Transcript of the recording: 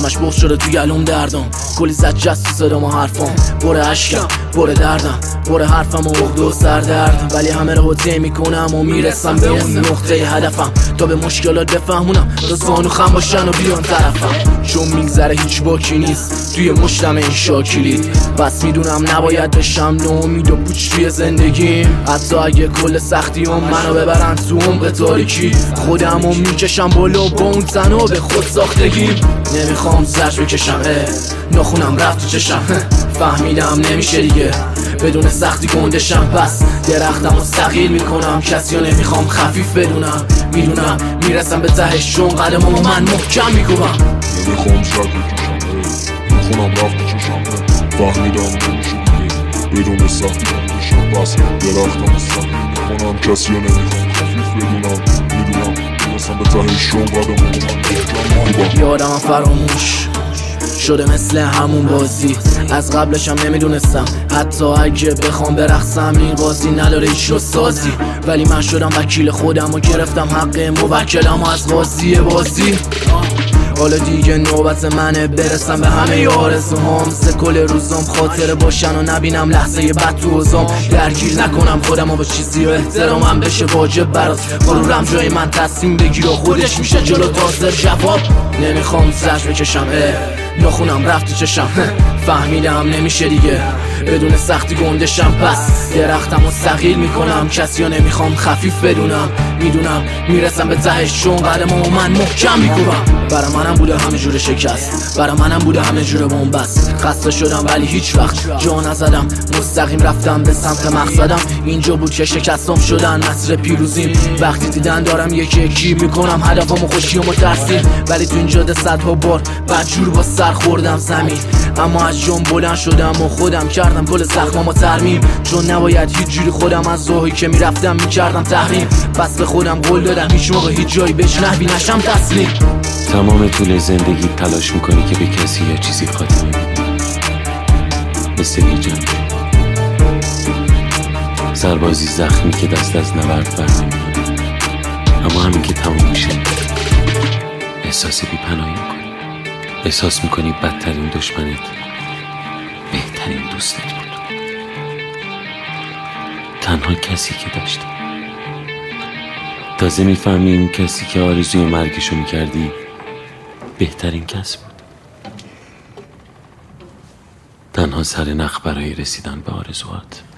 همش بغض شده تو گلوم دردم، کلی زد جست تو صدام و حرفام، بره عشقم بره دردم، بره حرفم و عقده و سردرد، ولی همه رو طی میکنم و میرسم به اون نقطه هدفم، تا به مشکلات بفهمونم تا زانو خم باشن و بیان طرفم. چون میگذره هیچ باکی نیست توی مشتم این شاکلید، بس میدونم نباید بشم ناامید و پوچ توی زندگیم، حتی اگه کل سختی هم منو ببرن تو عمق تاریکی، خودمو میکشم بالا با اون تنها به خود ساختگیم. نمیخوام زجر بکشم ناخونم رفت تو چشم، فهمیدم نمیشه دیگه بدون سختی گندشم، پس درختم رو ثقیل میکنم کسی رو نمیخوام خفیف بدونم، میدونم میرسم به تهش چون قدمامو من محکم میکوبم. نمیخوام زجر بکشم ناخونم رفت تو چشم، فهمیدم نمیشه دیگه بدون سختی گندشم، پس درختم رو ثقیل میکنم کسی رو نمیخوام خفیف بدونم، میدونم میرسم به تهش چون قدمامو من محکم میکوبم. یادم فراموش شده مثل همون بازی، از قبلشم نمیدونستم حتی اگه بخوام برقصم این قاضی نداره هیچ رو سازی، ولی من شدم وکیل خودم و گرفتم حق موکلم و از قاضی بازی. حالا دیگه نوبت منه برسم به همه آرزوهام، کل روزام خاطره باشن و نبینم لحظه بد تو حوزام، درگیر نکنم خودم و با چیزی و احترامم بشه واجب برات، غرورم جای من تصمیم بگیر و خودش میشه جلو تازه جواب. نمیخوام زجر بکشم ناخونم رفت تو چشم، فهمیدم نمیشه دیگه بدون سختی گندشم، پس درختم رو ثقیل میکنم کسی رو نمیخوام خفیف بدونم، میدونم میرسم به تهش چون قدمامو من محکم میکوبم. برا منم بوده همه جور شکست، برا منم بوده همه جور بنبست، خسته شدم ولی هیچ وقت جا نزدم، مستقیم رفتم به سمت مقصدم، اینجا بود که شکستم شدن نصر پیروزیم، وقتی دیدن دارم یکی یکی میکنم هدفمو خوشیامو ترسیم، ولی تو اینجا ده صدها بار بدجور با سر خوردم زمین، اما از جام بلند شدم و خودم کردم کل زخمامو ترمیم، چون نباید هیچ جوری خودم از راهی که میرفتم میکردم تحریم، پس به خودم قول دادم هیچ موقع هیچ جایی بهش نحوی نشم تسلیم. تمام طول زندگی تلاش میکنی که به کسی یا چیزی خاتمه بدی، مثل یه جنگ سربازی زخمی که دست از نبرد بر نمی‌داره، اما همین که تموم میشه احساس بی‌پناهی میکنی، احساس میکنی بدترین دشمنت بهترین دوستت بود، تنها کسی که داشتی. تازه میفهمی این کسی که آرزوی مرگشو میکردی بهترین کس بود، تنها سر نخ برای رسیدن به آرزوات.